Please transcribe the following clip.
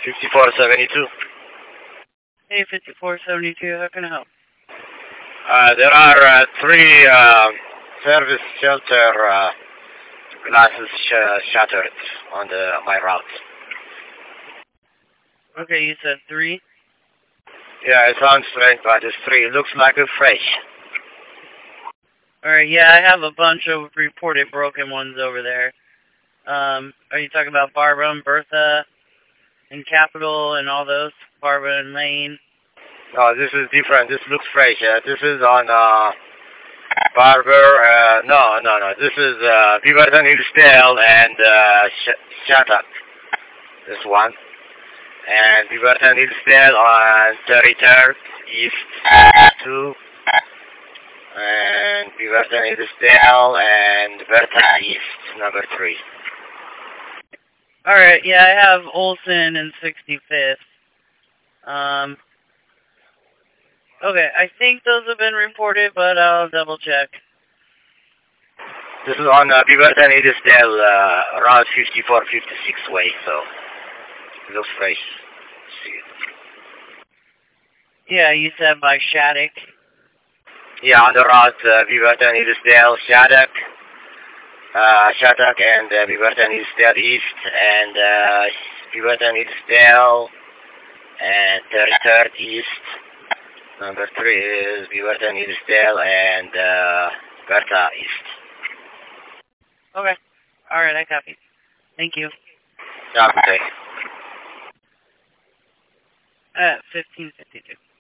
5472. Hey, 5472, how can I help? There are three service shelter glasses shattered on my route. Okay, you said 3? Yeah, it sounds strange, but it's three. It looks like a fresh. Alright, yeah, I have a bunch of reported broken ones over there. Are you talking about Barbara and Bertha and Capitol and all those? Barbara and Lane? No, this is different. This looks fresh. This is on Barber. No. This is Beaverton Hillsdale and Shattuck. This one. And Beaverton Hillsdale on 33rd East 2. And Beaverton Hillsdale and Bertha East, number 3. Alright, yeah, I have Olson and 65th. Okay, I think those have been reported, but I'll double check. This is on Beaverton Hillsdale, around 54-56 way, so it looks fresh. See it. Yeah, you said by Shattuck. Yeah, on the route, Beaverton Hillsdale, Shattuck, and Beaverton Hillsdale East, and Beaverton Hillsdale, and 33rd East. Number 3 is Beaverton Hillsdale and Bertha East. Okay. Alright, I copy. Thank you. Okay. 1552.